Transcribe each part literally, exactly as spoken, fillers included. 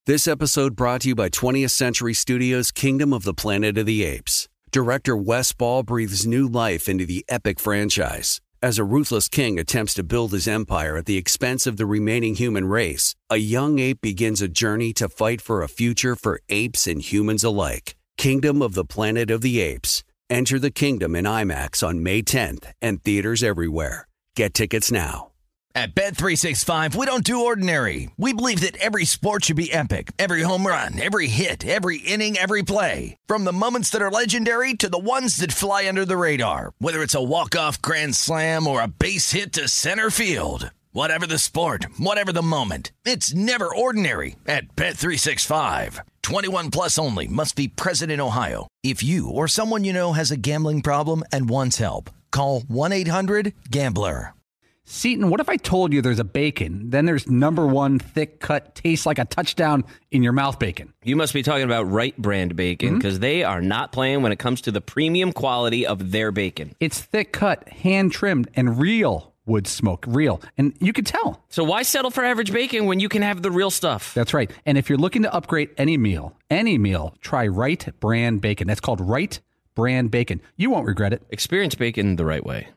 This episode brought to you by twentieth Century Studios' Kingdom of the Planet of the Apes. Director Wes Ball breathes new life into the epic franchise. As a ruthless king attempts to build his empire at the expense of the remaining human race, a young ape begins a journey to fight for a future for apes and humans alike. Kingdom of the Planet of the Apes. Enter the kingdom in IMAX on May tenth and theaters everywhere. Get tickets now. At Bet three sixty-five, we don't do ordinary. We believe that every sport should be epic. Every home run, every hit, every inning, every play. From the moments that are legendary to the ones that fly under the radar. Whether it's a walk-off grand slam or a base hit to center field. Whatever the sport, whatever the moment. It's never ordinary at Bet three sixty-five. twenty-one plus only. Must be present in Ohio. If you or someone you know has a gambling problem and wants help, call one eight hundred gambler. Seton, what if I told you there's a bacon, then there's number one thick cut, tastes like a touchdown in your mouth bacon? You must be talking about Wright brand bacon, because mm-hmm. they are not playing when it comes to the premium quality of their bacon. It's thick cut, hand trimmed, and real wood smoke. Real. And you can tell. So why settle for average bacon when you can have the real stuff? That's right. And if you're looking to upgrade any meal, any meal, try Wright brand bacon. That's called Wright brand bacon. You won't regret it. Experience bacon the right way.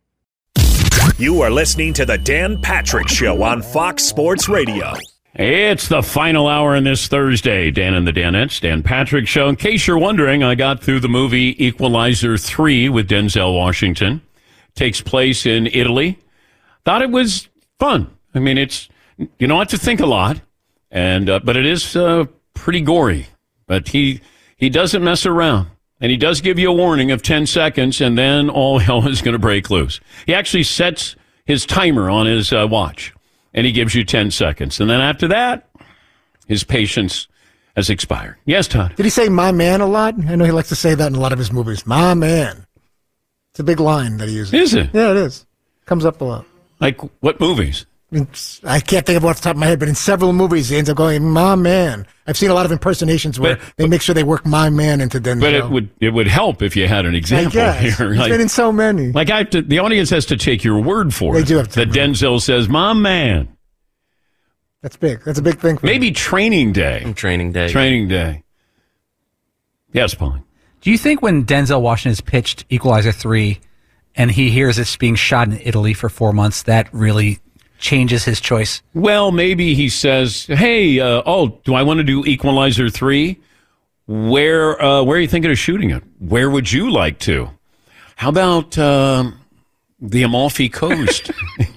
You are listening to the Dan Patrick Show on Fox Sports Radio. It's the final hour on this Thursday. Dan and the Danettes, Dan Patrick Show. In case you're wondering, I got through the movie Equalizer three with Denzel Washington. Takes place in Italy. Thought it was fun. I mean, it's, you don't have to think a lot, and uh, but it is uh, pretty gory. But he he doesn't mess around. And he does give you a warning of ten seconds, and then all hell is going to break loose. He actually sets his timer on his uh, watch, and he gives you ten seconds. And then after that, his patience has expired. Yes, Todd? Did he say "my man" a lot? I know he likes to say that in a lot of his movies. My man. It's a big line that he uses. Is it? Yeah, it is. Comes up a lot. Like what movies? It's, I can't think of it off the top of my head, but in several movies, he ends up going, "my man." I've seen a lot of impersonations where but, they make sure they work "my man" into Denzel. But it would it would help if you had an example I here. He's like, been in so many. Like I have to, the audience has to take your word for they it. Do have to that Denzel says, "My man." That's big. That's a big thing for Maybe me. Training Day. Training Day. Training Day. Yes, Pauline. Do you think when Denzel Washington is pitched Equalizer three and he hears it's being shot in Italy for four months, that really changes his choice? Well, maybe he says, hey, uh, oh, do I want to do Equalizer three? Where uh, where are you thinking of shooting it? Where would you like to? How about uh, the Amalfi Coast?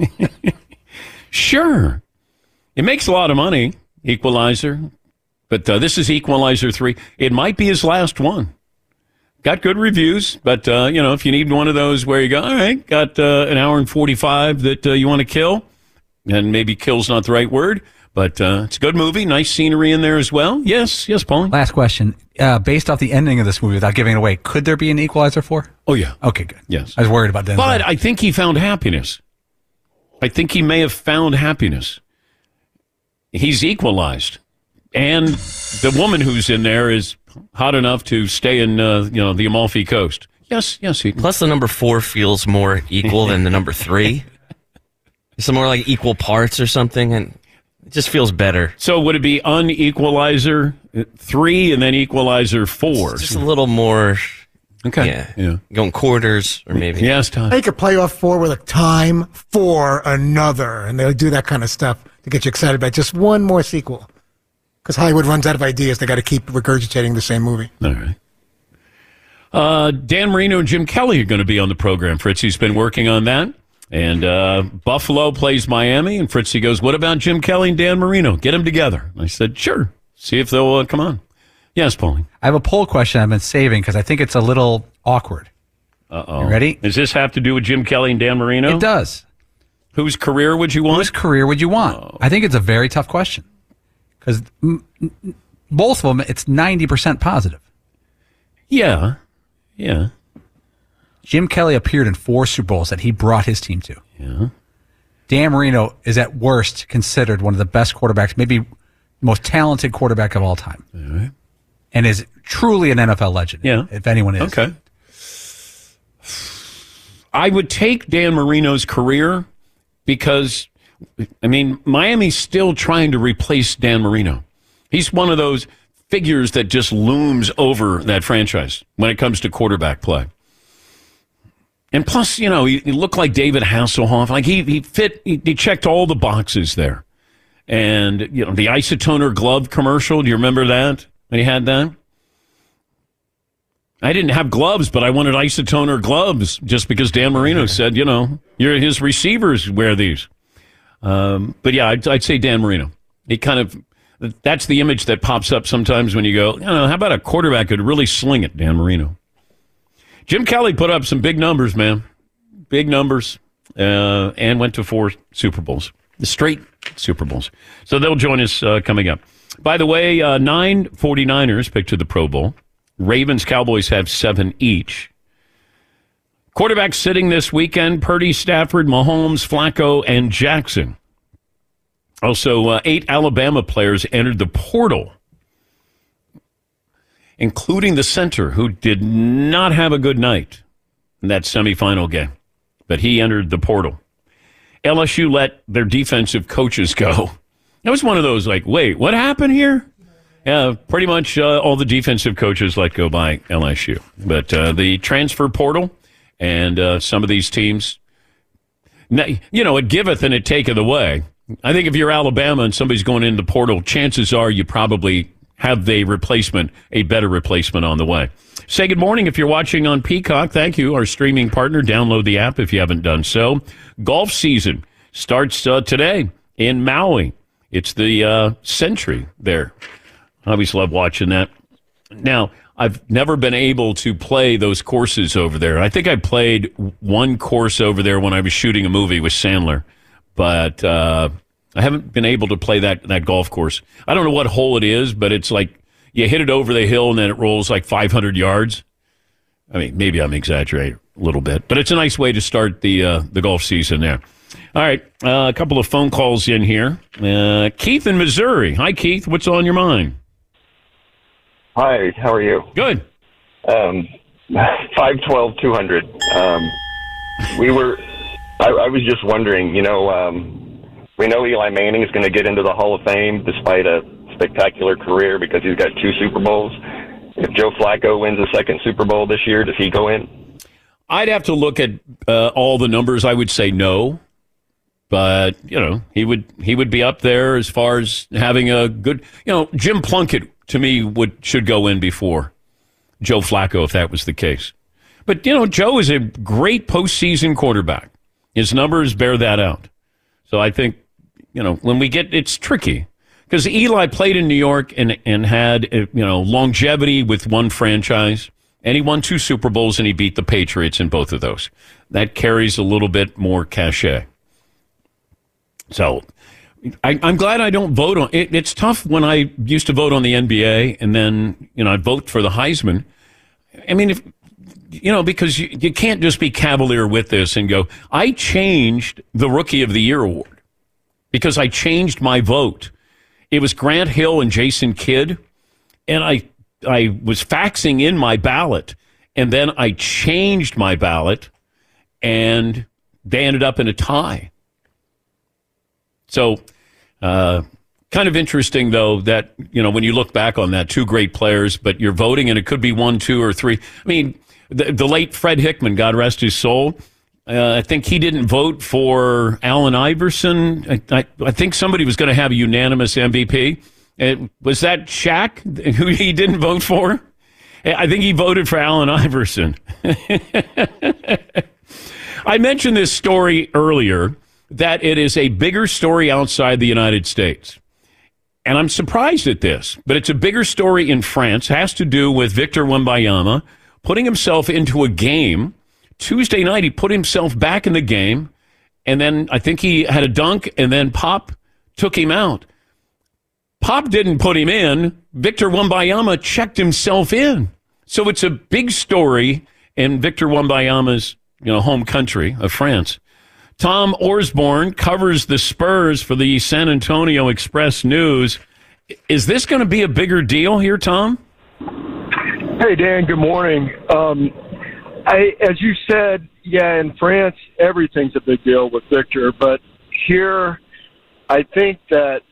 Sure. It makes a lot of money, Equalizer. But uh, this is Equalizer three. It might be his last one. Got good reviews, but, uh, you know, if you need one of those where you go, all right, got uh, an hour and forty-five that uh, you want to kill, and maybe kill's not the right word, but uh, it's a good movie. Nice scenery in there as well. Yes, yes, Pauline. Last question. Uh, based off the ending of this movie, without giving it away, could there be an Equalizer four? Oh, yeah. Okay, good. Yes. I was worried about Denzel. But I think he found happiness. I think he may have found happiness. He's equalized. And the woman who's in there is hot enough to stay in, uh, you know, the Amalfi Coast. Yes, yes. He, Plus, the number four feels more equal than the number three. It's more like equal parts or something, and it just feels better. So would it be unequalizer three and then equalizer four? It's just a little more. Okay. Yeah. yeah. Going quarters or maybe. Yes, Tom. Make a playoff four with a time for another, and they'll do that kind of stuff to get you excited about just one more sequel. Because Hollywood runs out of ideas. They got to keep regurgitating the same movie. All right. Uh, Dan Marino and Jim Kelly are going to be on the program. Fritzy's been working on that. And uh, Buffalo plays Miami. And Fritzy goes, what about Jim Kelly and Dan Marino? Get them together. I said, sure. See if they'll uh, come on. Yes, Pauline. I have a poll question I've been saving because I think it's a little awkward. Uh-oh. You ready? Does this have to do with Jim Kelly and Dan Marino? It does. Whose career would you want? Whose career would you want? Oh. I think it's a very tough question. Because both of them, it's ninety percent positive. Yeah, yeah. Jim Kelly appeared in four Super Bowls that he brought his team to. Yeah. Dan Marino is at worst considered one of the best quarterbacks, maybe the most talented quarterback of all time. All right. And is truly an N F L legend, yeah. if anyone is. Okay. I would take Dan Marino's career because, I mean, Miami's still trying to replace Dan Marino. He's one of those figures that just looms over that franchise when it comes to quarterback play. And plus, you know, he, he looked like David Hasselhoff. Like he he fit, he, he checked all the boxes there. And, you know, the Isotoner glove commercial, do you remember that? When he had that? I didn't have gloves, but I wanted Isotoner gloves just because Dan Marino said, you know, you're his receivers wear these. Um, but yeah, I'd, I'd say Dan Marino. He kind of, that's the image that pops up sometimes when you go, you know, how about a quarterback could really sling it, Dan Marino? Jim Kelly put up some big numbers, man. Big numbers, uh, and went to four Super Bowls. The straight Super Bowls. So they'll join us uh, coming up. By the way, uh, nine 49ers picked to the Pro Bowl. Ravens, Cowboys have seven each. Quarterbacks sitting this weekend, Purdy, Stafford, Mahomes, Flacco, and Jackson. Also, uh, eight Alabama players entered the portal, including the center, who did not have a good night in that semifinal game. But he entered the portal. L S U let their defensive coaches go. That was one of those, like, wait, what happened here? Yeah, pretty much uh, all the defensive coaches let go by L S U. But uh, the transfer portal and uh, some of these teams, you know, it giveth and it taketh away. I think if you're Alabama and somebody's going in the portal, chances are you probably have a replacement, a better replacement on the way. Say good morning if you're watching on Peacock. Thank you, our streaming partner. Download the app if you haven't done so. Golf season starts uh, today in Maui. It's the uh, Century there. I always love watching that. Now, I've never been able to play those courses over there. I think I played one course over there when I was shooting a movie with Sandler, but uh, I haven't been able to play that, that golf course. I don't know what hole it is, but it's like you hit it over the hill and then it rolls like five hundred yards. I mean, maybe I'm exaggerating a little bit, but it's a nice way to start the uh, the golf season there. All right, uh, a couple of phone calls in here. Uh, Keith in Missouri. Hi, Keith. What's on your mind? Hi, how are you? Good. Um, five twelve, two hundred. Um, we were, I, I was just wondering, you know, um, we know Eli Manning is going to get into the Hall of Fame despite a spectacular career because he's got two Super Bowls. If Joe Flacco wins a second Super Bowl this year, does he go in? I'd have to look at uh, all the numbers. I would say no. But, you know, he would he would be up there as far as having a good, you know, Jim Plunkett, to me, would should go in before Joe Flacco if that was the case. But, you know, Joe is a great postseason quarterback. His numbers bear that out. So I think, you know, when we get, it's tricky. Because Eli played in New York and, and had, you know, longevity with one franchise. And he won two Super Bowls and he beat the Patriots in both of those. That carries a little bit more cachet. So I, I'm glad I don't vote on it. It's tough when I used to vote on the N B A and then, you know, I vote for the Heisman. I mean, if, you know, because you, you can't just be cavalier with this and go, I changed the Rookie of the Year award because I changed my vote. It was Grant Hill and Jason Kidd, and I I was faxing in my ballot, and then I changed my ballot, and they ended up in a tie. So, uh, kind of interesting, though, that, you know, when you look back on that, two great players, but you're voting, and it could be one, two, or three. I mean, the, the late Fred Hickman, God rest his soul, uh, I think he didn't vote for Allen Iverson. I, I, I think somebody was going to have a unanimous M V P. It, was that Shaq, who he didn't vote for? I think he voted for Allen Iverson. I mentioned this story earlier, that it is a bigger story outside the United States. And I'm surprised at this, but it's a bigger story in France. It has to do with Victor Wembanyama putting himself into a game. Tuesday night, he put himself back in the game, and then I think he had a dunk, and then Pop took him out. Pop didn't put him in. Victor Wembanyama checked himself in. So it's a big story in Victor Wembanyama's, you know, home country of France. Tom Orsborn covers the Spurs for the San Antonio Express News. Is this going to be a bigger deal here, Tom? Hey, Dan, good morning. Um, I, as you said, yeah, in France, everything's a big deal with Victor. But here, I think that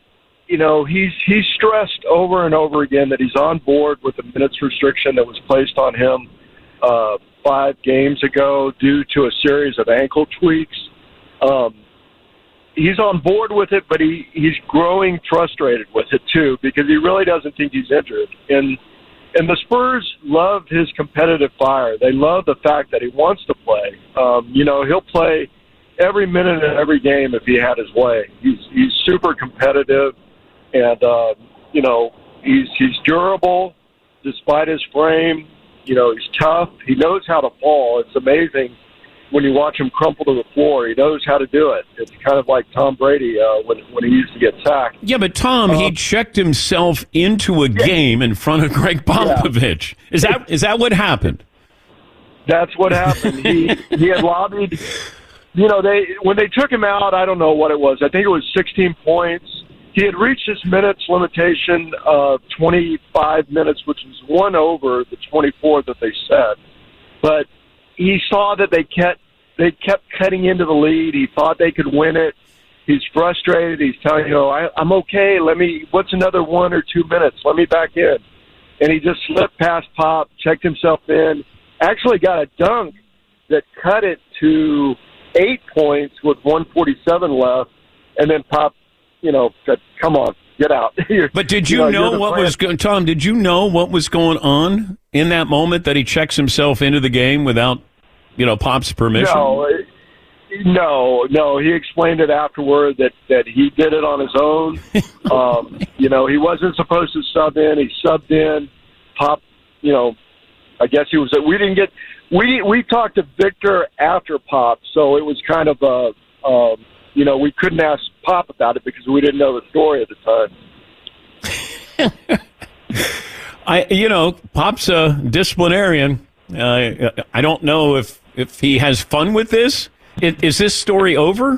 you know, he's he's stressed over and over again that he's on board with the minutes restriction that was placed on him uh, five games ago due to a series of ankle tweaks. Um, he's on board with it, but he, he's growing frustrated with it too because he really doesn't think he's injured. And and the Spurs love his competitive fire. They love the fact that he wants to play. Um, you know, he'll play every minute of every game if he had his way. He's he's super competitive. And, uh, you know, he's he's durable despite his frame. You know, he's tough. He knows how to fall. It's amazing when you watch him crumple to the floor. He knows how to do it. It's kind of like Tom Brady uh, when, when he used to get sacked. Yeah, but Tom, uh, he checked himself into a yeah. game in front of Greg Popovich. Yeah. Is that is that what happened? That's what happened. He he had lobbied. You know, they when they took him out, I don't know what it was. I think it was sixteen points. He had reached his minutes limitation of twenty-five minutes, which was one over the twenty-four that they set. But he saw that they kept they kept cutting into the lead. He thought they could win it. He's frustrated. He's telling you, know, I, I'm okay. Let me. What's another one or two minutes? Let me back in. And he just slipped past Pop, checked himself in, actually got a dunk that cut it to eight points with one forty-seven left, and then Pop, you know, said, come on, get out. But did you, you know, know what plan. was going Tom, did you know what was going on in that moment that he checks himself into the game without, you know, Pop's permission? No, no, no. He explained it afterward that, that he did it on his own. um, you know, he wasn't supposed to sub in. He subbed in. Pop, you know, I guess he was, we didn't get, we, we talked to Victor after Pop, so it was kind of a, um, you know, we couldn't ask Pop about it because we didn't know the story at the time. I, you know, Pop's a disciplinarian. Uh, I don't know if, if he has fun with this. Is, is this story over?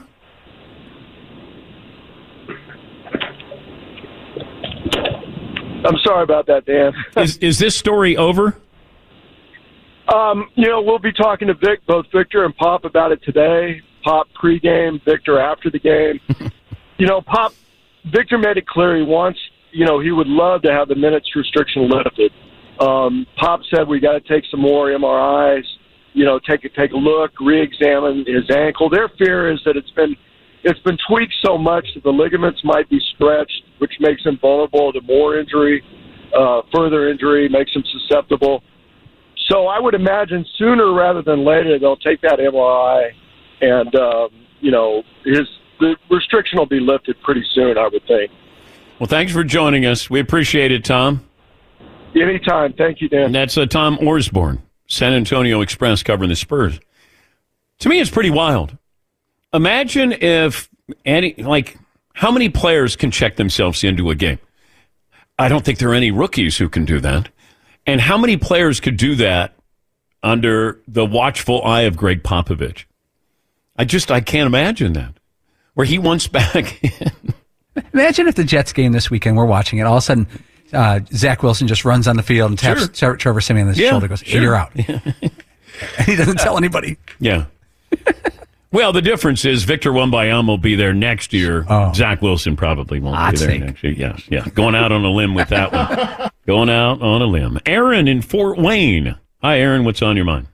I'm sorry about that, Dan. is is this story over? Um, you know, we'll be talking to Vic, both Victor and Pop about it today. Pop pregame, Victor after the game. You know, Pop, Victor made it clear he wants, you know, he would love to have the minutes restriction lifted. Um, Pop said we got to take some more M R Is, you know, take a take a look, re-examine his ankle. Their fear is that it's been it's been tweaked so much that the ligaments might be stretched, which makes him vulnerable to more injury, uh, further injury, makes him susceptible. So I would imagine sooner rather than later they'll take that M R I. And, um, you know, his the restriction will be lifted pretty soon, I would think. Well, thanks for joining us. We appreciate it, Tom. Anytime. Thank you, Dan. And that's uh, Tom Orsborn, San Antonio Express, covering the Spurs. To me, it's pretty wild. Imagine if, any, like, how many players can check themselves into a game? I don't think there are any rookies who can do that. And how many players could do that under the watchful eye of Greg Popovich? I just, I can't imagine that. Where he wants back in. Imagine if the Jets game this weekend, we're watching it, all of a sudden uh, Zach Wilson just runs on the field and taps sure. Trevor Siemian on his yeah, shoulder, goes, hey, sure. you're out. Yeah. And he doesn't tell anybody. Yeah. Well, the difference is Victor Wembanyama will be there next year. Oh. Zach Wilson probably won't I'd be there think. next year. Yes, yeah. Going out on a limb with that one. Going out on a limb. Aaron in Fort Wayne. Hi, Aaron. What's on your mind?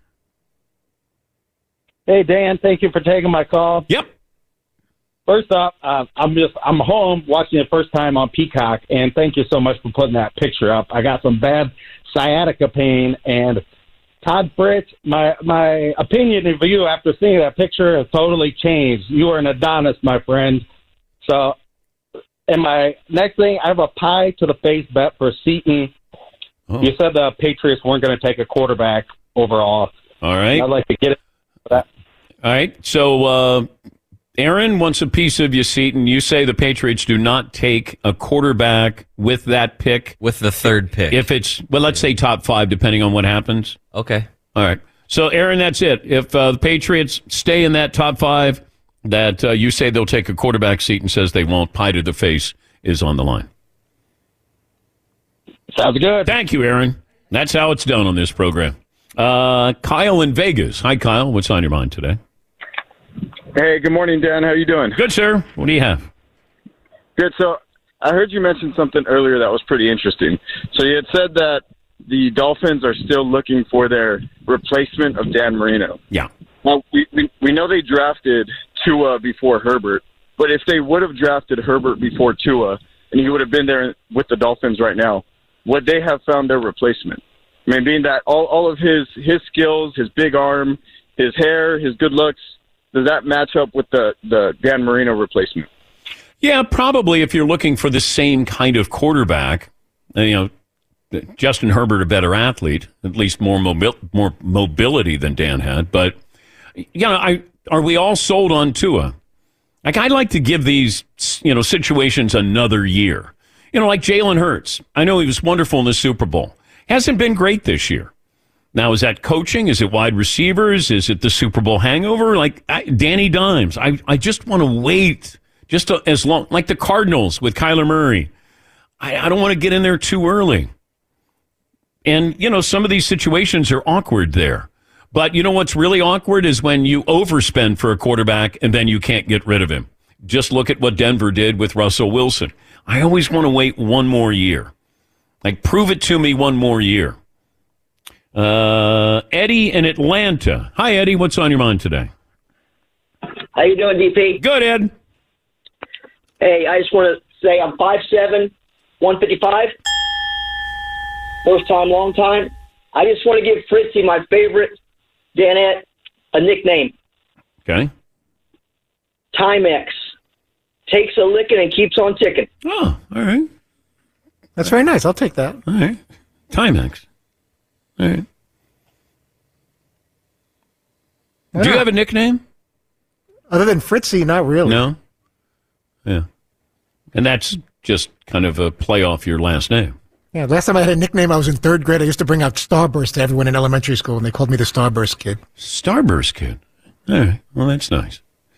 Hey, Dan. Thank you for taking my call. Yep. First off, uh, I'm just I'm home watching it first time on Peacock, and thank you so much for putting that picture up. I got some bad sciatica pain, and Todd Fritz, my my opinion of you after seeing that picture has totally changed. You are an Adonis, my friend. So, and my next thing, I have a pie to the face bet for Seton. Oh. You said the Patriots weren't going to take a quarterback overall. All right. I'd like to get it for that. All right. So, uh, Aaron wants a piece of you, Seton. You say the Patriots do not take a quarterback with that pick. With the third pick. If it's, well, let's say top five, depending on what happens. Okay. All right. So, Aaron, that's it. If uh, the Patriots stay in that top five, that uh, you say they'll take a quarterback, Seton says they won't. Pie to the face is on the line. Sounds good. Thank you, Aaron. That's how it's done on this program. Uh, Kyle in Vegas. Hi, Kyle. What's on your mind today? Hey, good morning, Dan. How you doing? Good, sir. What do you have? Good. So I heard you mention something earlier that was pretty interesting. So you had said that the Dolphins are still looking for their replacement of Dan Marino. Yeah. Well, we, we, we know they drafted Tua before Herbert, but if they would have drafted Herbert before Tua and he would have been there with the Dolphins right now, would they have found their replacement? I mean, being that all, all of his, his skills, his big arm, his hair, his good looks, does that match up with the, the Dan Marino replacement? Yeah, probably if you're looking for the same kind of quarterback. You know, Justin Herbert, a better athlete, at least more mobil- more mobility than Dan had. But, you know, I, are we all sold on Tua? Like, I'd like to give these, you know, situations another year. You know, like Jalen Hurts. I know he was wonderful in the Super Bowl. Hasn't been great this year. Now, is that coaching? Is it wide receivers? Is it the Super Bowl hangover? Like I, Danny Dimes. I, I just want to wait just to, as long, like the Cardinals with Kyler Murray. I, I don't want to get in there too early. And, you know, some of these situations are awkward there. But you know what's really awkward is when you overspend for a quarterback and then you can't get rid of him. Just look at what Denver did with Russell Wilson. I always want to wait one more year. Like, prove it to me one more year. Uh, Eddie in Atlanta. Hi, Eddie. What's on your mind today? How you doing, D P? Good, Ed. Hey, I just want to say I'm five seven, one fifty-five. First time, long time. I just want to give Fritzy, my favorite Danette, a nickname. Okay. Timex. Takes a licking and keeps on ticking. Oh, all right. That's very nice. I'll take that. All right. Timex. All right. Do you have a nickname? Other than Fritzy, not really. No? Yeah. And that's just kind of a play off your last name. Yeah, last time I had a nickname, I was in third grade. I used to bring out Starburst to everyone in elementary school, and they called me the Starburst Kid. Starburst Kid. All right. Well, that's nice.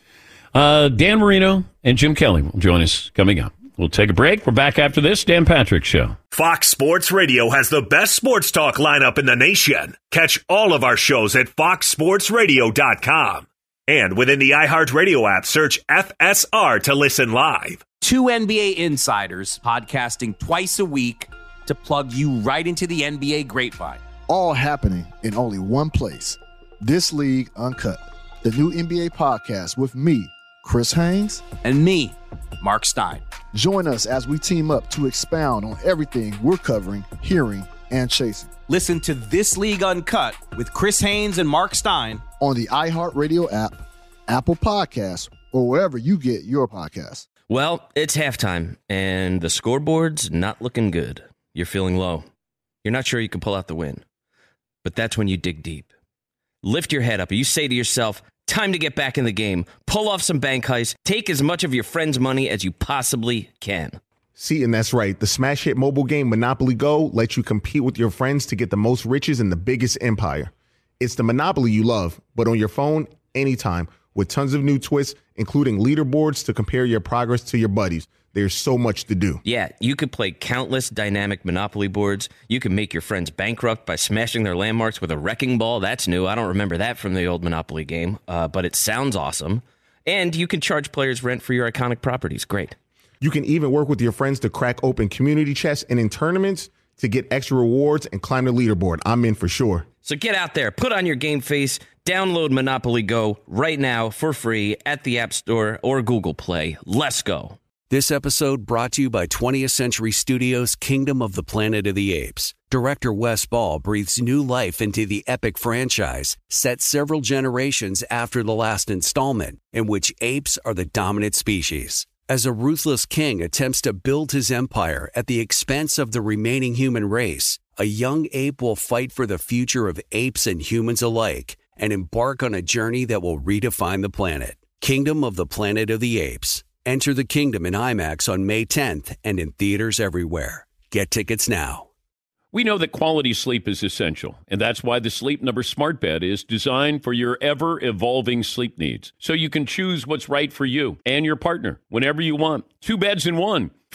Uh, Dan Marino and Jim Kelly will join us coming up. We'll take a break. We're back after this Dan Patrick Show. Fox Sports Radio has the best sports talk lineup in the nation. Catch all of our shows at fox sports radio dot com. And within the iHeartRadio app, search F S R to listen live. Two N B A insiders podcasting twice a week to plug you right into the N B A grapevine. All happening in only one place. This League Uncut, the new N B A podcast with me, Chris Haynes, and me, Mark Stein. Join us as we team up to expound on everything we're covering, hearing, and chasing. Listen to This League Uncut with Chris Haynes and Mark Stein on the iHeartRadio app, Apple Podcasts, or wherever you get your podcasts. Well, it's halftime, and the scoreboard's not looking good. You're feeling low. You're not sure you can pull out the win. But that's when you dig deep. Lift your head up, and you say to yourself, time to get back in the game. Pull off some bank heists. Take as much of your friend's money as you possibly can. See, and that's right. The smash hit mobile game Monopoly Go lets you compete with your friends to get the most riches in the biggest empire. It's the Monopoly you love, but on your phone, anytime, with tons of new twists, including leaderboards to compare your progress to your buddies. There's so much to do. Yeah, you could play countless dynamic Monopoly boards. You can make your friends bankrupt by smashing their landmarks with a wrecking ball. That's new. I don't remember that from the old Monopoly game, uh, but it sounds awesome. And you can charge players rent for your iconic properties. Great. You can even work with your friends to crack open community chests and in tournaments to get extra rewards and climb the leaderboard. I'm in for sure. So get out there, put on your game face, download Monopoly Go right now for free at the App Store or Google Play. Let's go. This episode brought to you by twentieth Century Studios' Kingdom of the Planet of the Apes. Director Wes Ball breathes new life into the epic franchise, set several generations after the last installment, in which apes are the dominant species. As a ruthless king attempts to build his empire at the expense of the remaining human race, a young ape will fight for the future of apes and humans alike and embark on a journey that will redefine the planet. Kingdom of the Planet of the Apes. Enter the kingdom in IMAX on May tenth and in theaters everywhere. Get tickets now. We know that quality sleep is essential, and that's why the Sleep Number Smart Bed is designed for your ever-evolving sleep needs, so you can choose what's right for you and your partner whenever you want. Two beds in one.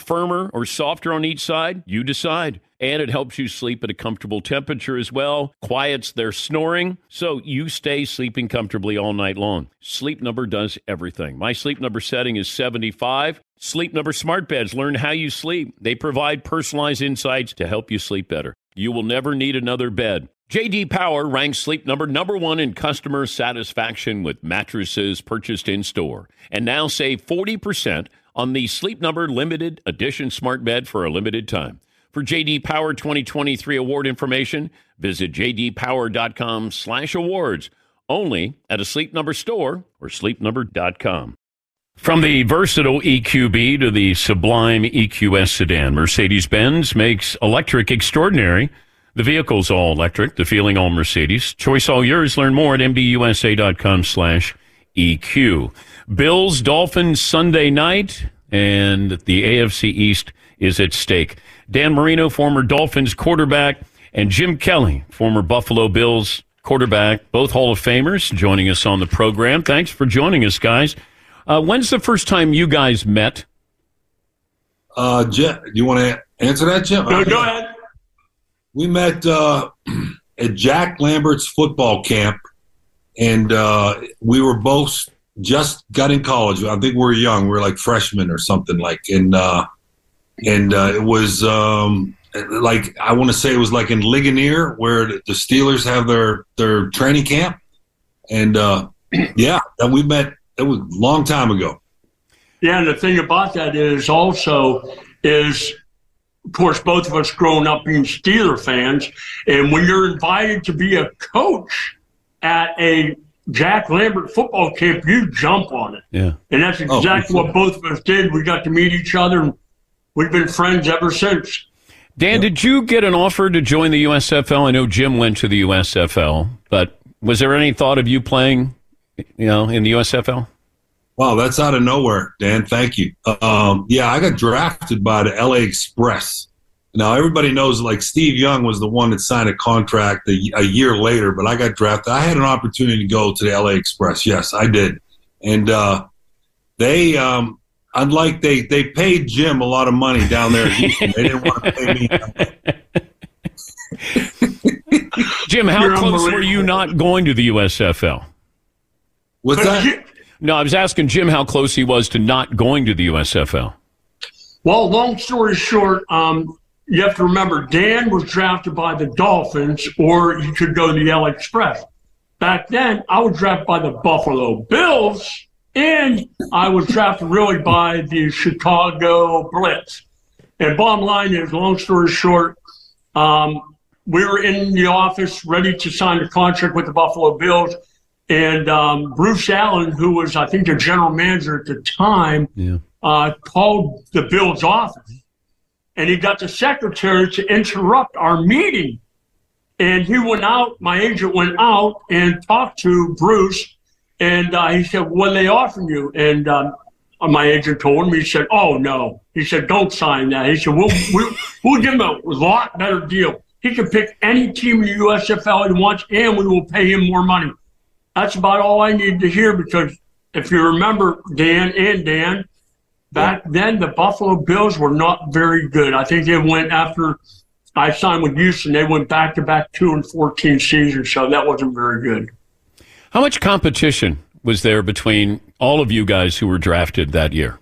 firmer or softer on each side? You decide. And it helps you sleep at a comfortable temperature as well, quiets their snoring, so you stay sleeping comfortably all night long. Sleep Number does everything. My Sleep Number setting is seventy-five. Sleep Number smart beds learn how you sleep. They provide personalized insights to help you sleep better. You will never need another bed. J D Power ranks Sleep Number number one in customer satisfaction with mattresses purchased in-store. And now save forty percent on the Sleep Number limited edition smart bed for a limited time. For J D Power twenty twenty-three award information, visit jdpower.com slash awards. Only at a Sleep Number store or sleep number dot com. From the versatile E Q B to the sublime E Q S sedan, Mercedes-Benz makes electric extraordinary. The vehicle's all electric, the feeling all Mercedes. Choice all yours. Learn more at mbusa.com slash EQ. Bills, Dolphins Sunday night, and the A F C East is at stake. Dan Marino, former Dolphins quarterback, and Jim Kelly, former Buffalo Bills quarterback, both Hall of Famers, joining us on the program. Thanks for joining us, guys. Uh, when's the first time you guys met? Uh, Jeff, do you want to answer that, Jim? No, go ahead. We met uh, at Jack Lambert's football camp, and uh, we were both just got in college. I think we were young. We were like freshmen or something like, and uh, and uh, it was um, like I want to say it was like in Ligonier where the Steelers have their their training camp, and uh, yeah, and we met. It was a long time ago. Yeah, and the thing about that is also is, of course, both of us growing up being Steeler fans, and when you're invited to be a coach at a Jack Lambert football camp, you jump on it. Yeah. And that's exactly oh, what both of us did. We got to meet each other, and we've been friends ever since. Dan, yeah. Did you get an offer to join the U S F L? I know Jim went to the U S F L, but was there any thought of you playing, you know, in the U S F L? Wow, that's out of nowhere, Dan. Thank you. Um, yeah, I got drafted by the L A Express. Now, everybody knows, like, Steve Young was the one that signed a contract a, a year later, but I got drafted. I had an opportunity to go to the L A Express. Yes, I did. And uh, they, um, unlike they, they paid Jim a lot of money down there in Houston. They didn't want to pay me. Jim, how You're close were you not going to the U S F L? What's that? No, I was asking Jim how close he was to not going to the U S F L. Well, long story short, um, you have to remember, Dan was drafted by the Dolphins, or he could go to the L A Express. Back then, I was drafted by the Buffalo Bills, and I was drafted really by the Chicago Blitz. And bottom line is, long story short, um, we were in the office ready to sign the contract with the Buffalo Bills. And um, Bruce Allen, who was, I think, the general manager at the time, yeah. uh, called the Bills' office. And he got the secretary to interrupt our meeting. And he went out, my agent went out and talked to Bruce. And uh, he said, what are they offering you? And um, my agent told him, he said, oh, no. He said, don't sign that. He said, we'll, we'll, we'll give him a lot better deal. He can pick any team in the U S F L he wants, and we will pay him more money. That's about all I need to hear, because if you remember, Dan and Dan, back then the Buffalo Bills were not very good. I think they went after I signed with Houston, they went back-to-back two and fourteen seasons, so that wasn't very good. How much competition was there between all of you guys who were drafted that year?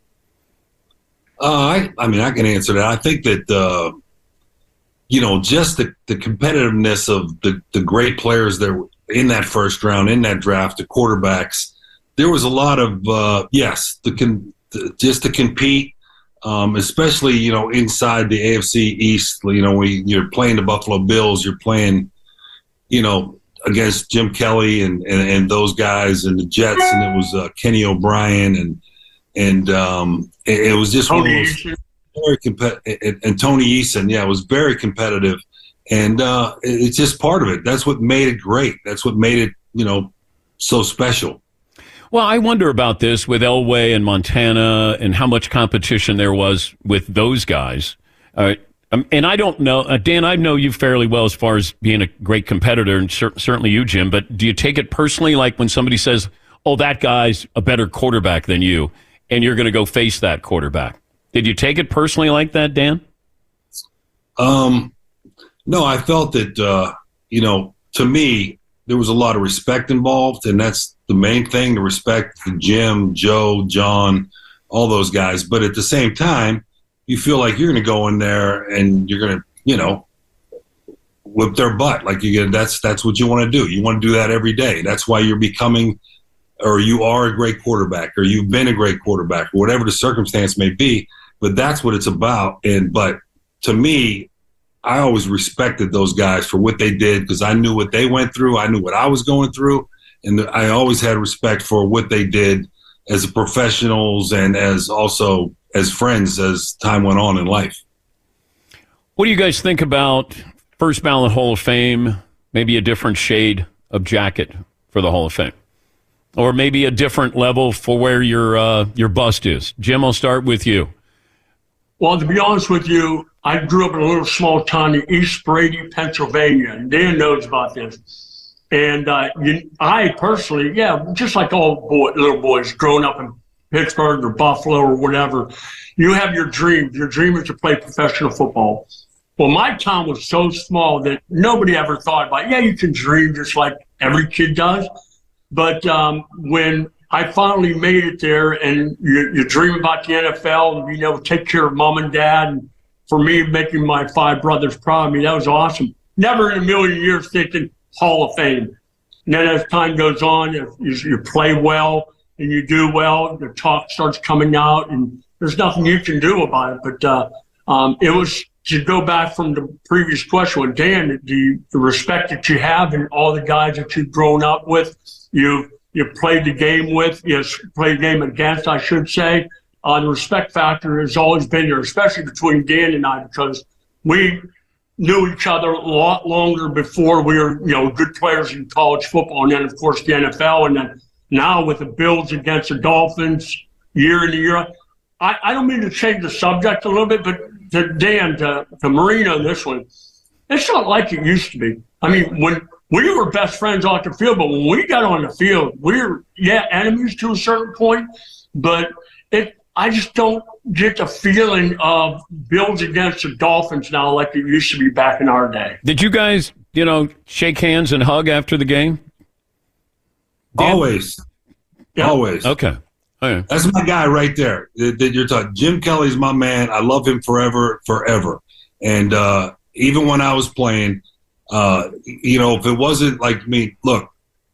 Uh, I, I mean, I can answer that. I think that, uh, you know, just the, the competitiveness of the, the great players that were in that first round, in that draft, the quarterbacks, there was a lot of, uh, yes, the, con- the just to compete, um, especially, you know, inside the A F C East. You know, we, you're playing the Buffalo Bills, you're playing, you know, against Jim Kelly and, and, and those guys and the Jets, and it was uh, Kenny O'Brien and and um, it, it was just Tony one of those very competitive, and, and Tony Eason, yeah, it was very competitive. And uh, it's just part of it. That's what made it great. That's what made it, you know, so special. Well, I wonder about this with Elway and Montana and how much competition there was with those guys. Uh, um, and I don't know, uh, Dan, I know you fairly well as far as being a great competitor, and cer- certainly you, Jim, but do you take it personally, like when somebody says, oh, that guy's a better quarterback than you, and you're going to go face that quarterback? Did you take it personally like that, Dan? Um, no, I felt that, uh, you know, to me, there was a lot of respect involved, and that's the main thing, the respect for Jim, Joe, John, all those guys. But at the same time, you feel like you're going to go in there and you're going to, you know, whip their butt. Like you get, that's, that's what you want to do. You want to do that every day. That's why you're becoming, or you are a great quarterback, or you've been a great quarterback, or whatever the circumstance may be. But that's what it's about. And, but to me, I always respected those guys for what they did because I knew what they went through. I knew what I was going through. And I always had respect for what they did as professionals and as also as friends as time went on in life. What do you guys think about first ballot Hall of Fame, maybe a different shade of jacket for the Hall of Fame? Or maybe a different level for where your uh, your bust is? Jim, I'll start with you. Well, to be honest with you, I grew up in a little small town in East Brady, Pennsylvania, and Dan knows about this. And uh, you, I personally, yeah, just like all boy, little boys growing up in Pittsburgh or Buffalo or whatever, you have your dreams. Your dream is to play professional football. Well, my town was so small that nobody ever thought about, yeah, you can dream just like every kid does. But um, when I finally made it there, and you, you dream about the N F L and being able to take care of mom and dad, and for me, making my five brothers proud of me, that was awesome. Never in a million years thinking Hall of Fame. And then as time goes on, if you, you play well and you do well, the talk starts coming out, and there's nothing you can do about it. But uh, um, it was, to go back from the previous question with Dan, the, the respect that you have and all the guys that you've grown up with, you've you played the game with, you played the game against, I should say. Uh, the respect factor has always been there, especially between Dan and I, because we knew each other a lot longer before we were, you know, good players in college football, and then, of course, the N F L. And then now with the Bills against the Dolphins year in and year out. I, I don't mean to change the subject a little bit, but to Dan, to, to Marino, this one, it's not like it used to be. I mean, when we were best friends off the field, but when we got on the field, we were, yeah, enemies to a certain point, but it, I just don't get the feeling of Bills against the Dolphins now like it used to be back in our day. Did you guys, you know, shake hands and hug after the game? Dan? Always. Yeah. Always. Okay. Okay. That's my guy right there that, that you're talking. Jim Kelly's my man. I love him forever, forever. And uh, even when I was playing, uh, you know, if it wasn't like me, look,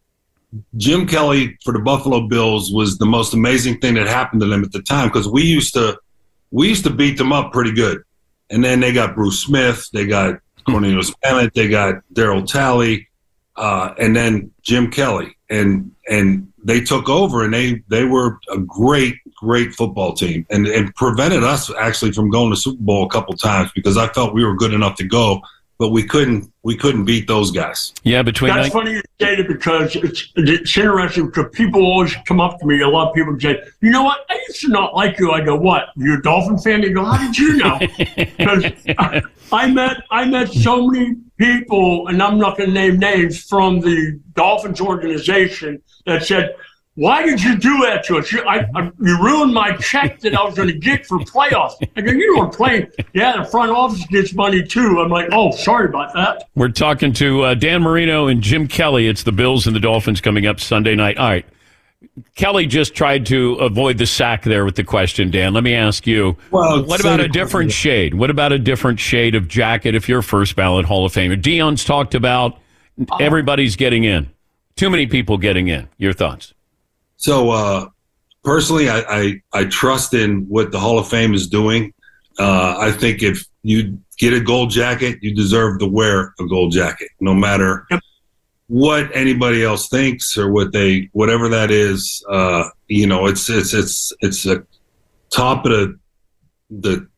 Jim Kelly for the Buffalo Bills was the most amazing thing that happened to them at the time, because we used to we used to beat them up pretty good. And then they got Bruce Smith, they got Cornelius Bennett, they got Darryl Talley, uh, and then Jim Kelly. And and they took over, and they, they were a great, great football team, and, and prevented us actually from going to Super Bowl a couple times, because I felt we were good enough to go, but we couldn't we couldn't beat those guys. Yeah, between that's like- funny you say it, because it's it's interesting, because people always come up to me. A lot of people say, "You know what? I used to not like you." I go, "What? You're a Dolphin fan?" They go, "How did you know?" Because I, I met I met so many people, and I'm not going to name names, from the Dolphins organization that said, "Why did you do that to us? You, I, I, you ruined my check that I was going to get for playoffs." I go, "You weren't playing." "Yeah, the front office gets money too." I'm like, "Oh, sorry about that." We're talking to uh, Dan Marino and Jim Kelly. It's the Bills and the Dolphins coming up Sunday night. All right. Kelly just tried to avoid the sack there with the question, Dan. Let me ask you, well, what about a different shade? What about a different shade of jacket if you're first ballot Hall of Famer? Dion's talked about everybody's getting in. Too many people getting in. Your thoughts? So, uh, personally, I, I, I trust in what the Hall of Fame is doing. Uh, I think if you get a gold jacket, you deserve to wear a gold jacket, no matter yep. what anybody else thinks or what they, whatever that is. Uh, you know, it's it's it's it's a top of the the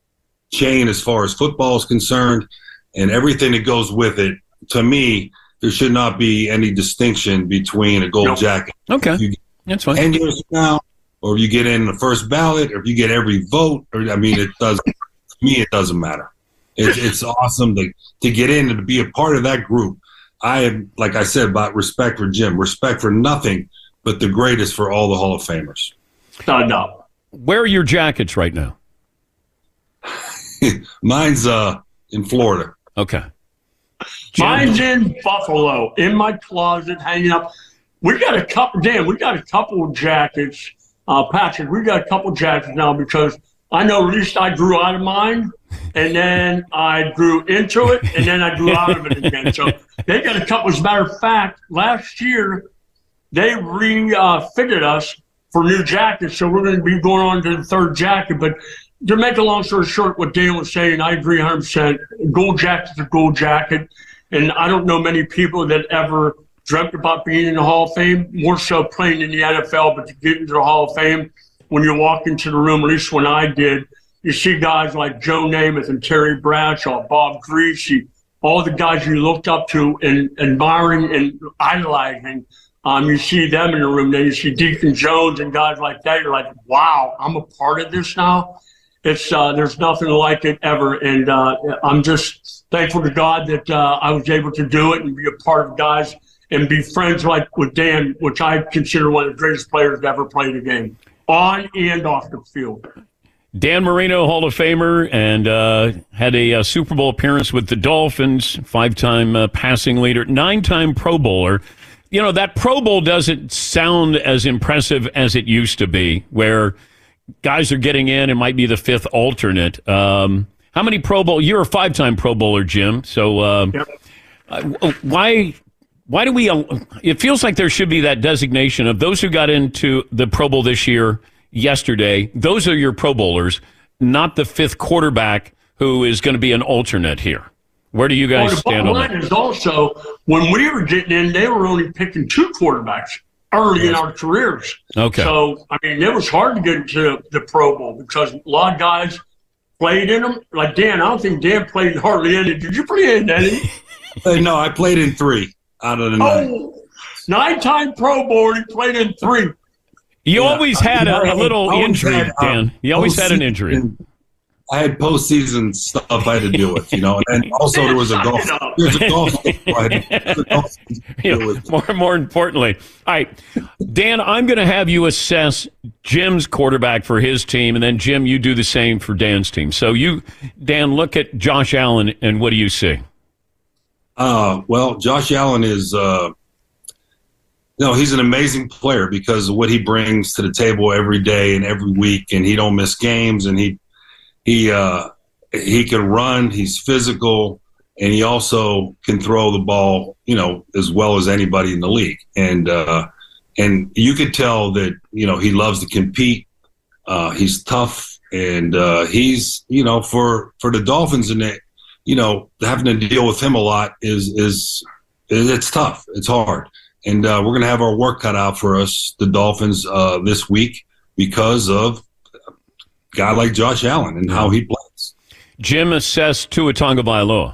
chain as far as football is concerned, and everything that goes with it. To me, there should not be any distinction between a gold nope. jacket. Okay. You, That's fine. Ten years from now, or if you get in the first ballot, or if you get every vote, or I mean, it doesn't. To me, it doesn't matter. It's it's awesome to to get in and to be a part of that group. I am, like I said, about respect for Jim, respect for nothing but the greatest for all the Hall of Famers. No, no. Where are your jackets right now? Mine's uh, in Florida. Okay. Mine's in Buffalo, in my closet, hanging up. We got a couple, Dan, we got a couple of jackets. Uh, Patrick, we got a couple of jackets now because I know at least I grew out of mine, and then I grew into it, and then I grew out of it again. So they got a couple. As a matter of fact, last year they refitted uh, us for new jackets, so we're going to be going on to the third jacket. But to make a long story short, what Dan was saying, I agree one hundred percent. Gold jacket's a gold jacket, and I don't know many people that ever dreamt about being in the Hall of Fame, more so playing in the N F L, but to get into the Hall of Fame, when you walk into the room, at least when I did, you see guys like Joe Namath and Terry Bradshaw, Bob Greasy, all the guys you looked up to and admiring and idolizing. Um, you see them in the room. Then you see Deacon Jones and guys like that. You're like, wow, I'm a part of this now. It's uh, there's nothing like it ever, and uh, I'm just thankful to God that uh, I was able to do it and be a part of guys and be friends like with Dan, which I consider one of the greatest players to ever play the game, on and off the field. Dan Marino, Hall of Famer, and uh, had a, a Super Bowl appearance with the Dolphins, five-time uh, passing leader, nine-time Pro Bowler. You know, that Pro Bowl doesn't sound as impressive as it used to be, where guys are getting in and might be the fifth alternate. Um, how many Pro Bowl? You're a five-time Pro Bowler, Jim. So uh, yep. uh, why why do we? Uh, it feels like there should be that designation of those who got into the Pro Bowl this year, yesterday. Those are your Pro Bowlers, not the fifth quarterback who is going to be an alternate here. Where do you guys well, stand on that? The bottom line is also, when we were getting in, they were only picking two quarterbacks early yes. in our careers. Okay. So, I mean, it was hard to get into the Pro Bowl because a lot of guys played in them. Like Dan, I don't think Dan played in hardly any. Did you play in any? Hey, no, I played in three out of the nine. Oh, nine-time Pro Bowl, he played in three. You yeah, always had a, a little injury, had, Dan. You always had an injury. I had postseason stuff I had to deal with, you know, and also there was a golf. There's a golf. A golf yeah, more, more importantly, all right, Dan, I'm going to have you assess Jim's quarterback for his team, and then Jim, you do the same for Dan's team. So you, Dan, look at Josh Allen, and what do you see? Uh, well, Josh Allen is, uh, no, he's an amazing player because of what he brings to the table every day and every week, and he don't miss games, and he. He uh, he can run. He's physical, and he also can throw the ball, you know, as well as anybody in the league. And uh, and you could tell that you know he loves to compete. Uh, he's tough, and uh, he's you know for for the Dolphins and it, you know having to deal with him a lot is is, is it's tough. It's hard, and uh, we're gonna have our work cut out for us, the Dolphins, uh, this week because of guy like Josh Allen and how he plays. Jim assessed Tua Tagovailoa.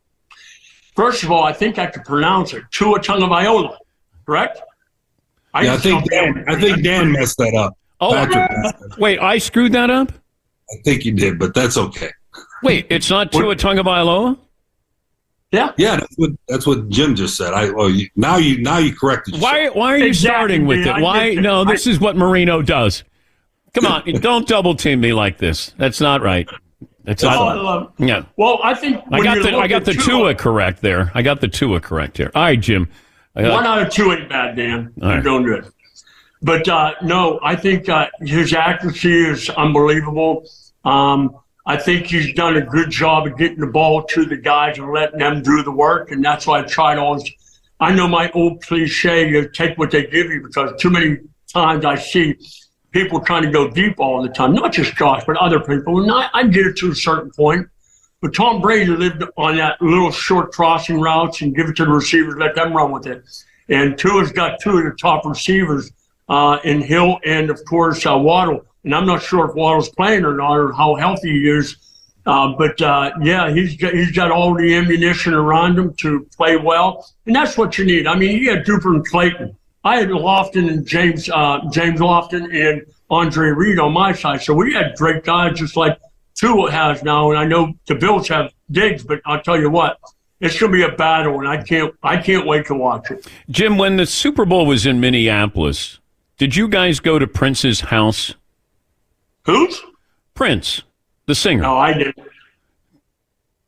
First of all, I think I could pronounce it Tua Tagovailoa, correct? I yeah, I think Dan. I think Dan messed that up. Oh, Patrick, wait, I screwed that up. I think you did, but that's okay. Wait, it's not Tua Tagovailoa? Yeah, yeah, that's what that's what Jim just said. I well, you, now you now you corrected yourself. Why why are you exactly, starting with it? Why no? This I, is what Marino does. Come on, don't double team me like this. That's not right. That's oh, not. I love it. Yeah. Well, I think I got the I got the Tua correct there. I got the Tua correct here. All right, Jim. One out of two ain't bad, Dan. All right. You're doing good. But uh, no, I think uh, his accuracy is unbelievable. Um, I think he's done a good job of getting the ball to the guys and letting them do the work, and that's why I try to always. I know my old cliche: you take what they give you, because too many times I see people trying to go deep all the time, not just Josh, but other people. And I, I get it to a certain point. But Tom Brady lived on that little short crossing routes and give it to the receivers, let them run with it. And Tua's got two of the top receivers uh, in Hill and, of course, uh, Waddle. And I'm not sure if Waddle's playing or not or how healthy he is. Uh, but, uh, yeah, he's got, he's got all the ammunition around him to play well. And that's what you need. I mean, he had Duper and Clayton. I had Lofton and James uh, James Lofton and Andre Reed on my side. So we had great guys just like Tua has now. And I know the Bills have Diggs, but I'll tell you what, it's going to be a battle, and I can't I can't wait to watch it. Jim, when the Super Bowl was in Minneapolis, did you guys go to Prince's house? Whose? Prince, the singer. No, I didn't.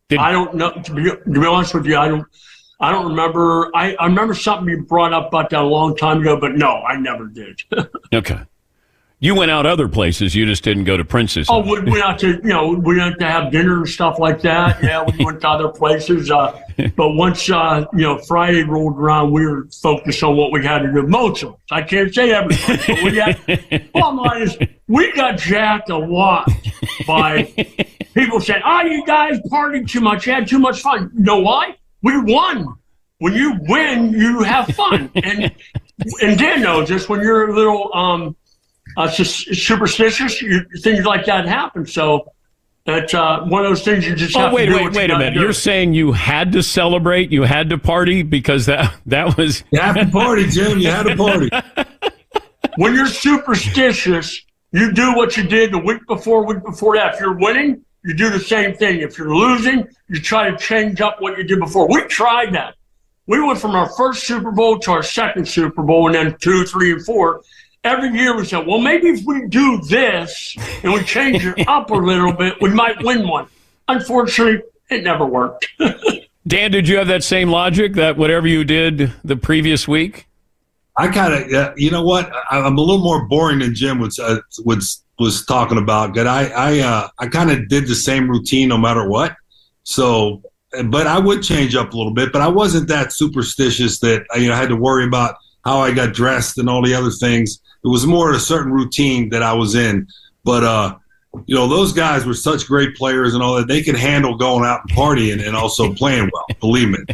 Did, I don't know. To be, to be honest with you, I don't. I don't remember. I, I remember something you brought up about that a long time ago, but no, I never did. Okay. You went out other places. You just didn't go to Princess. Oh, we went out to, you know, we went to have dinner and stuff like that. Yeah, we went to other places. Uh, but once, uh, you know, Friday rolled around, we were focused on what we had to do. Most of us. I can't say everybody, but we had, bottom line is, we got jacked a lot by people saying, oh, you guys partied too much. You had too much fun. You know why? We won. When you win, you have fun. And and Dan knows this. When you're a little um, uh, superstitious, you, things like that happen. So that's uh, one of those things you just oh, have wait, to do. wait, wait a minute. You're saying you had to celebrate, you had to party because that that was... You have to party, Jim. You had to party. When you're superstitious, you do what you did the week before, week before that. If you're winning, you do the same thing. If you're losing, you try to change up what you did before. We tried that. We went from our first Super Bowl to our second Super Bowl, and then two, three, and four. Every year we said, well, maybe if we do this and we change it up a little bit, we might win one. Unfortunately, it never worked. Dan, did you have that same logic that whatever you did the previous week? I kind of, uh, you know what? I, I'm a little more boring than Jim was uh, was was talking about. But I I uh, I kind of did the same routine no matter what. So, but I would change up a little bit. But I wasn't that superstitious that I, you know, had to worry about how I got dressed and all the other things. It was more a certain routine that I was in. But uh, you know, those guys were such great players and all that. They could handle going out and partying and also playing well. Believe me.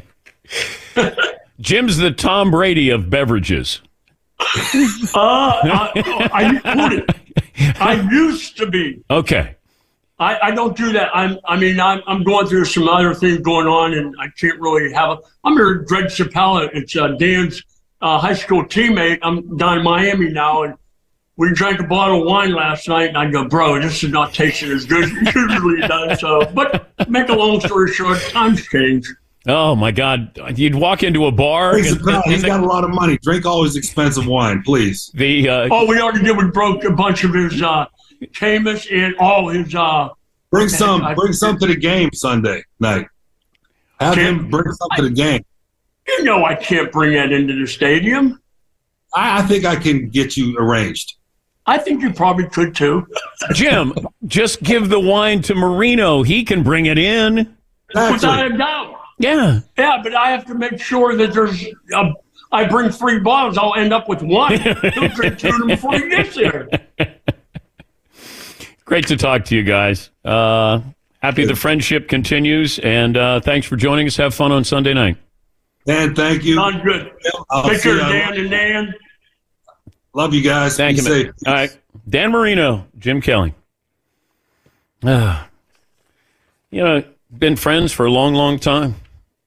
Jim's the Tom Brady of beverages. Uh, I, I, I used to be. Okay. I, I don't do that. I'm, I mean, I'm, I'm going through some other things going on, and I can't really have a. I'm here with Greg Chappelle. It's uh, Dan's uh, high school teammate. I'm down in Miami now, and we drank a bottle of wine last night, and I go, bro, this is not tasting as good as it usually does. So, but make a long story short, times change. Oh, my God. You'd walk into a bar. He's, and, a, he's and got a lot of money. Drink all his expensive wine, please. The uh, Oh, we already did. We broke a bunch of his uh, Camus and all his. Uh, bring some I, Bring some to the game Sunday night. Have him bring some I, to the game. You know I can't bring that into the stadium. I, I think I can get you arranged. I think you probably could, too. Jim, just give the wine to Marino. He can bring it in. Exactly. Without a doubt. Yeah. Yeah, but I have to make sure that there's a, I bring three bottles, I'll end up with one. He'll drink two of them before he gets there. Great to talk to you guys. Uh, happy the friendship continues, and uh, thanks for joining us. Have fun on Sunday night. Dan, thank you. Sounds good. I'll Take care, you. Dan and Dan. Love you guys. Thank Be you, safe. man. All right. Dan Marino, Jim Kelly. Uh, you know, been friends for a long, long time.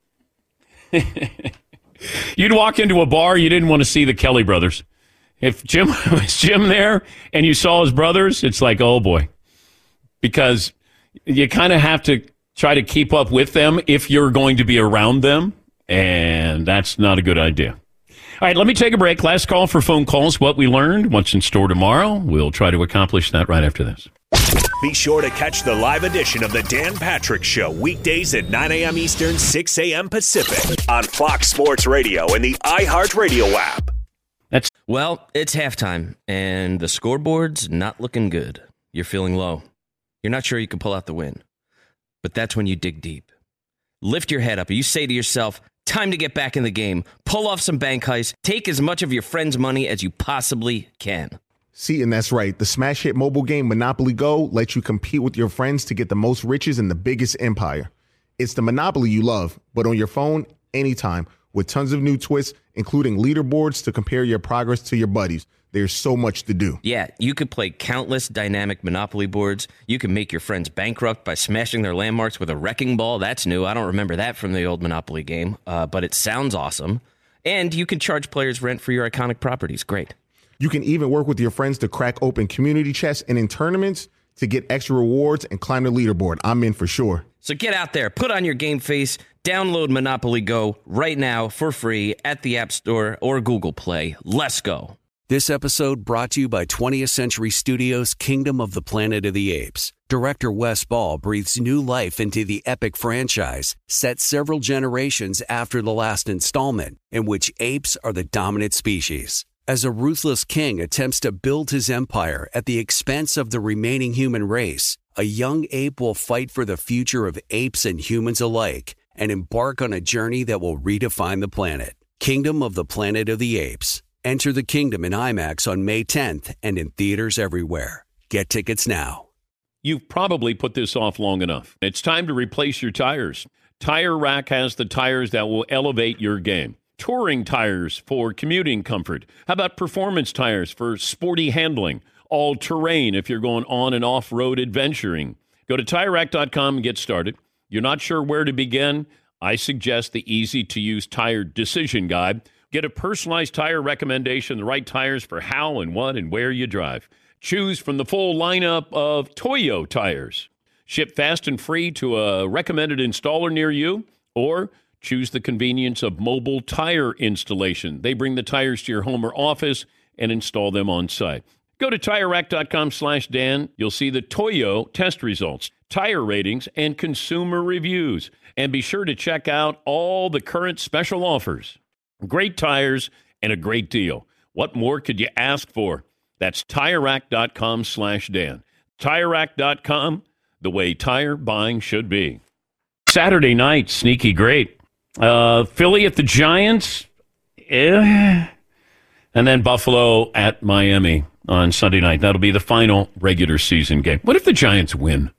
You'd walk into a bar, you didn't want to see the Kelly brothers. If Jim was Jim there and you saw his brothers, it's like, oh boy. Because you kind of have to try to keep up with them if you're going to be around them, and that's not a good idea. All right, let me take a break. Last call for phone calls. What we learned, what's in store tomorrow. We'll try to accomplish that right after this. Be sure to catch the live edition of the Dan Patrick Show weekdays at nine a.m. Eastern, six a.m. Pacific on Fox Sports Radio and the iHeartRadio app. That's well, it's halftime, and the scoreboard's not looking good. You're feeling low. You're not sure you can pull out the win. But that's when you dig deep. Lift your head up. You say to yourself, time to get back in the game. Pull off some bank heists. Take as much of your friend's money as you possibly can. See, and that's right. The smash hit mobile game Monopoly Go lets you compete with your friends to get the most riches in the biggest empire. It's the Monopoly you love, but on your phone, anytime, with tons of new twists, including leaderboards to compare your progress to your buddies. There's so much to do. Yeah, you could play countless dynamic Monopoly boards. You can make your friends bankrupt by smashing their landmarks with a wrecking ball. That's new. I don't remember that from the old Monopoly game, uh, but it sounds awesome. And you can charge players rent for your iconic properties. Great. You can even work with your friends to crack open community chests and in tournaments to get extra rewards and climb the leaderboard. I'm in for sure. So get out there, put on your game face, download Monopoly Go right now for free at the App Store or Google Play. Let's go. This episode brought to you by twentieth Century Studios' Kingdom of the Planet of the Apes. Director Wes Ball breathes new life into the epic franchise, set several generations after the last installment, in which apes are the dominant species. As a ruthless king attempts to build his empire at the expense of the remaining human race, a young ape will fight for the future of apes and humans alike and embark on a journey that will redefine the planet. Kingdom of the Planet of the Apes. Enter the kingdom in IMAX on May tenth and in theaters everywhere. Get tickets now. You've probably put this off long enough. It's time to replace your tires. Tire Rack has the tires that will elevate your game. Touring tires for commuting comfort. How about performance tires for sporty handling? All-terrain if you're going on and off-road adventuring. Go to Tire Rack dot com and get started. You're not sure where to begin? I suggest the easy-to-use tire decision guide. Get a personalized tire recommendation, the right tires for how and what and where you drive. Choose from the full lineup of Toyo tires. Ship fast and free to a recommended installer near you, or choose the convenience of mobile tire installation. They bring the tires to your home or office and install them on site. Go to Tire Rack dot com slash Dan. You'll see the Toyo test results, tire ratings, and consumer reviews. And be sure to check out all the current special offers. Great tires and a great deal. What more could you ask for? That's Tire Rack dot com slash Dan. Tire Rack dot com, the way tire buying should be. Saturday night, sneaky great. Uh, Philly at the Giants. Eh. And then Buffalo at Miami on Sunday night. That'll be the final regular season game. What if the Giants win?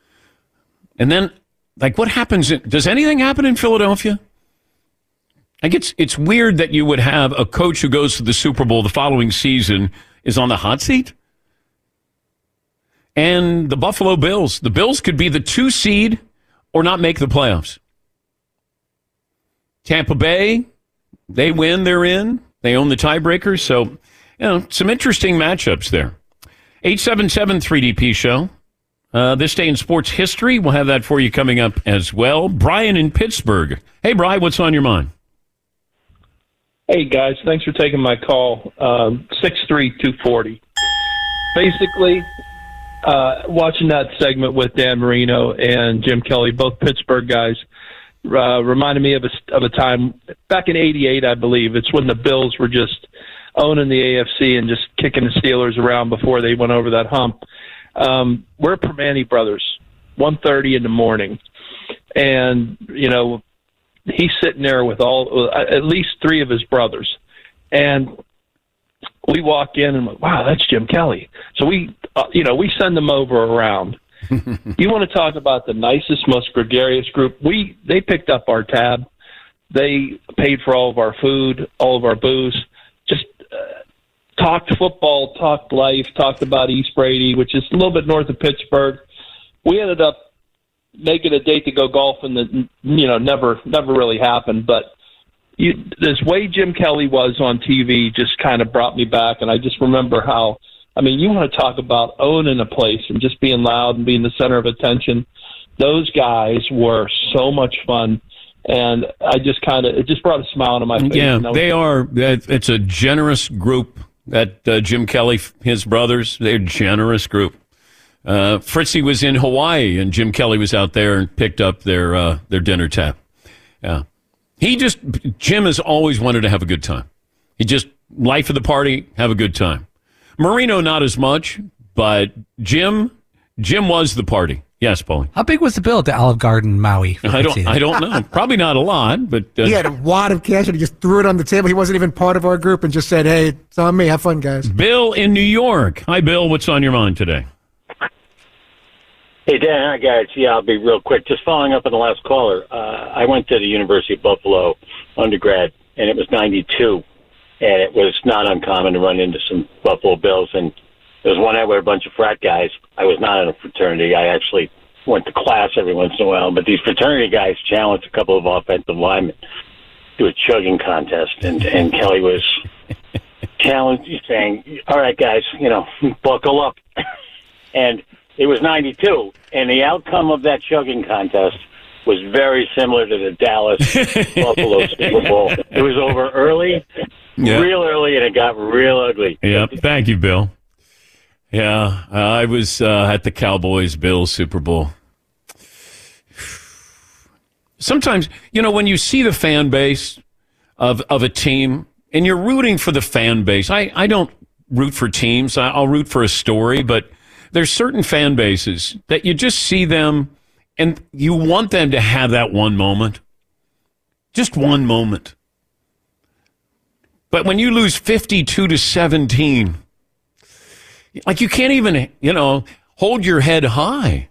And then, like, what happens? In, does anything happen in Philadelphia? Like, it's, it's weird that you would have a coach who goes to the Super Bowl the following season is on the hot seat. And the Buffalo Bills. The Bills could be the two seed or not make the playoffs. Tampa Bay, they win, they're in. They own the tiebreakers. So, you know, some interesting matchups there. eight seven seven three D P show. Uh, this day in sports history. We'll have that for you coming up as well. Brian in Pittsburgh. Hey, Brian, what's on your mind? Hey, guys. Thanks for taking my call. Um, six three two forty. Basically, uh, watching that segment with Dan Marino and Jim Kelly, both Pittsburgh guys, uh, reminded me of a, of a time back in eighty-eight, I believe. It's when the Bills were just owning the A F C and just kicking the Steelers around before they went over that hump. Um, we're Permane brothers, one thirty in the morning. And, you know, he's sitting there with all at least three of his brothers. And we walk in and, wow, that's Jim Kelly. So we, uh, you know, we send them over around. You want to talk about the nicest, most gregarious group? We They picked up our tab. They paid for all of our food, all of our booze. Just uh, talked football, talked life, talked about East Brady, which is a little bit north of Pittsburgh. We ended up making a date to go golfing that, you know, never never really happened. But you, this way Jim Kelly was on T V just kind of brought me back, and I just remember how, I mean, you want to talk about owning a place and just being loud and being the center of attention. Those guys were so much fun, and I just kind of, it just brought a smile on my face. Yeah, was, they are. It's a generous group. That uh, Jim Kelly, his brothers, they're a generous group. Uh, Fritzy was in Hawaii, and Jim Kelly was out there and picked up their uh, their dinner tab. Yeah, he just Jim has always wanted to have a good time. He just life of the party, have a good time. Marino not as much, but Jim Jim was the party. Yes, Paulie. How big was the bill at the Olive Garden Maui? I don't I don't know. Probably not a lot, but uh, he had a wad of cash and he just threw it on the table. He wasn't even part of our group and just said, "Hey, it's on me. Have fun, guys." Bill in New York. Hi, Bill. What's on your mind today? Hey, Dan. Hi, guys. Yeah, I'll be real quick. Just following up on the last caller. Uh, I went to the University of Buffalo undergrad, and it was ninety-two, and it was not uncommon to run into some Buffalo Bills. And there was one night where a bunch of frat guys. I was not in a fraternity. I actually went to class every once in a while, but these fraternity guys challenged a couple of offensive linemen to a chugging contest, and, and Kelly was challenged, saying, "All right, guys, you know, buckle up." And it was ninety-two, and the outcome of that chugging contest was very similar to the Dallas Buffalo Super Bowl. It was over early. Yeah. real early, and it got real ugly. Yeah, thank you, Bill. Yeah, uh, I was uh, at the Cowboys-Bills Super Bowl. Sometimes, you know, when you see the fan base of of a team, and you're rooting for the fan base, I, I don't root for teams. I, I'll root for a story, but there's certain fan bases that you just see them, and you want them to have that one moment. Just one moment. But when you lose fifty-two to seventeen, like you can't even, you know, hold your head high.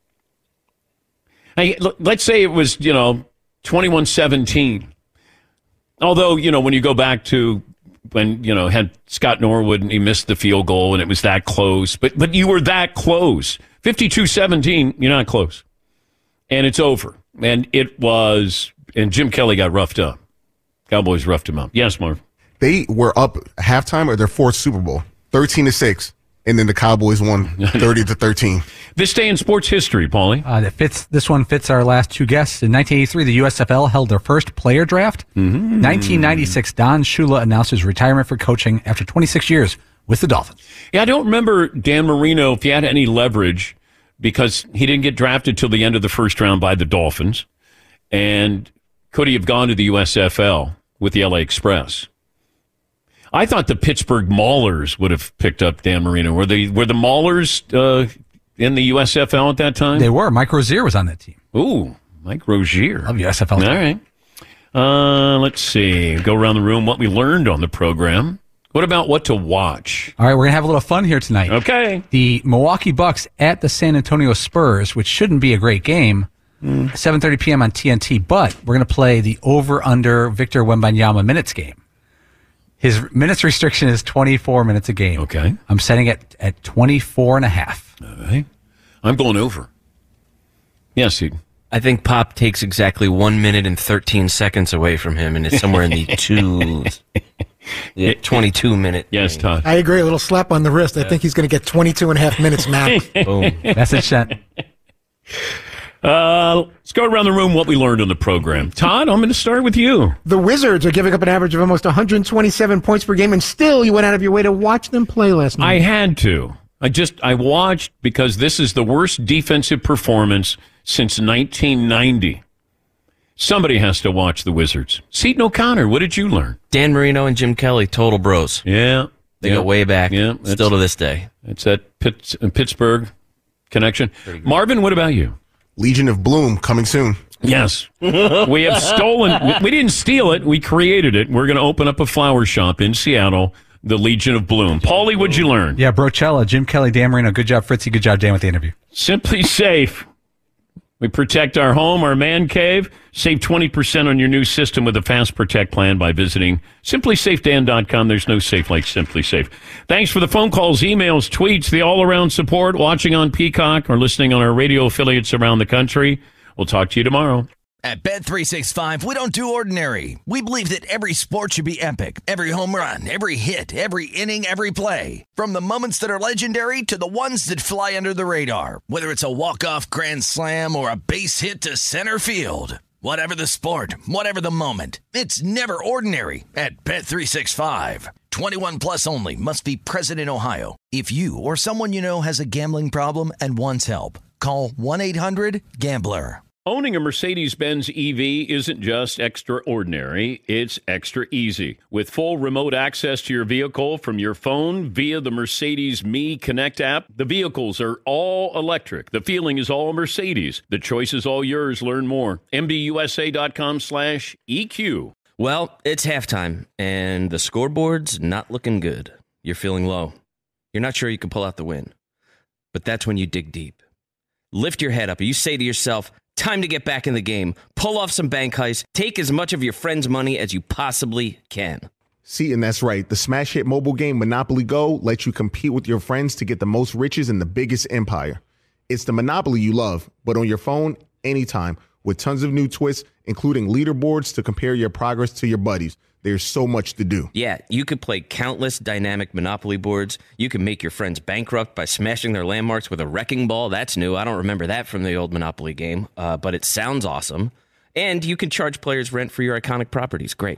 Hey, let's say it was, you know, twenty-one seventeen. Although, you know, when you go back to when, you know, had Scott Norwood and he missed the field goal and it was that close, but but you were that close. fifty-two seventeen, you're not close. And it's over. And it was, and Jim Kelly got roughed up. Cowboys roughed him up. Yes, Marv. They were up halftime of their fourth Super Bowl, thirteen to six, and then the Cowboys won thirty to thirteen. This day in sports history, Paulie. Uh, that fits. This one fits our last two guests. In nineteen eighty-three, the U S F L held their first player draft. Mm-hmm. nineteen ninety-six, Don Shula announced his retirement for coaching after twenty-six years with the Dolphins. Yeah, I don't remember Dan Marino if he had any leverage because he didn't get drafted till the end of the first round by the Dolphins. And could he have gone to the U S F L with the L A Express? I thought the Pittsburgh Maulers would have picked up Dan Marino. Were they were the Maulers uh, in the U S F L at that time? They were. Mike Rozier was on that team. Ooh, Mike Rozier. Love U S F L. All right. Uh, let's see. Go around the room. What we learned on the program. What about what to watch? All right, we're going to have a little fun here tonight. Okay. The Milwaukee Bucks at the San Antonio Spurs, which shouldn't be a great game, mm. seven thirty p.m. on T N T, but we're going to play the over-under Victor Wembanyama minutes game. His minutes restriction is twenty-four minutes a game. Okay. I'm setting it at twenty-four and a half. All right. I'm going over. Yes, Eden. I think Pop takes exactly one minute and thirteen seconds away from him, and it's somewhere in the two, yeah, twenty-two minute. Yes, Todd. I agree. A little slap on the wrist. I think he's going to get twenty-two and a half minutes max. Boom. That's it, Shen. Uh, let's go around the room what we learned on the program. Todd, I'm going to start with you. The Wizards are giving up an average of almost one hundred twenty-seven points per game, and still you went out of your way to watch them play last night. I had to. I just, I watched because this is the worst defensive performance since nineteen ninety. Somebody has to watch the Wizards. Seton O'Connor, what did you learn? Dan Marino and Jim Kelly, total bros. Yeah. They yeah. go way back, yeah, still to this day. It's that Pitts, uh, Pittsburgh connection. Marvin, what about you? Legion of Bloom coming soon. Yes. We have stolen, we didn't steal it, we created it. We're going to open up a flower shop in Seattle, the Legion of Bloom. Paulie, what'd you learn? Yeah, Brochella, Jim Kelly, Dan Marino. Good job, Fritzy. Good job, Dan, with the interview. Simply Safe. We protect our home, our man cave. Save twenty percent on your new system with a Fast Protect plan by visiting simply safe dan dot com. There's no safe like Simply Safe. Thanks for the phone calls, emails, tweets, the all-around support, watching on Peacock or listening on our radio affiliates around the country. We'll talk to you tomorrow. At Bet three sixty-five, we don't do ordinary. We believe that every sport should be epic. Every home run, every hit, every inning, every play. From the moments that are legendary to the ones that fly under the radar. Whether it's a walk-off grand slam or a base hit to center field. Whatever the sport, whatever the moment, it's never ordinary at Bet three sixty-five. twenty-one plus only. Must be present in Ohio. If you or someone you know has a gambling problem and wants help, call one eight hundred gambler. Owning a Mercedes-Benz E V isn't just extraordinary, it's extra easy. With full remote access to your vehicle from your phone via the Mercedes Me Connect app, the vehicles are all electric. The feeling is all Mercedes. The choice is all yours. Learn more. M B U S A dot com slash E Q. Well, it's halftime, and the scoreboard's not looking good. You're feeling low. You're not sure you can pull out the win. But that's when you dig deep. Lift your head up, and you say to yourself, time to get back in the game. Pull off some bank heists. Take as much of your friend's money as you possibly can. See, and that's right. The smash hit mobile game Monopoly Go lets you compete with your friends to get the most riches in the biggest empire. It's the Monopoly you love, but on your phone, anytime, with tons of new twists, including leaderboards to compare your progress to your buddies. There's so much to do. Yeah, you could play countless dynamic Monopoly boards. You can make your friends bankrupt by smashing their landmarks with a wrecking ball. That's new. I don't remember that from the old Monopoly game, uh, but it sounds awesome. And you can charge players rent for your iconic properties. Great.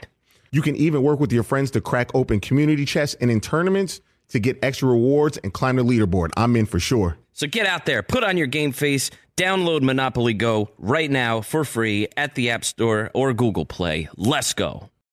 You can even work with your friends to crack open community chests and in tournaments to get extra rewards and climb the leaderboard. I'm in for sure. So get out there, put on your game face, download Monopoly Go right now for free at the App Store or Google Play. Let's go.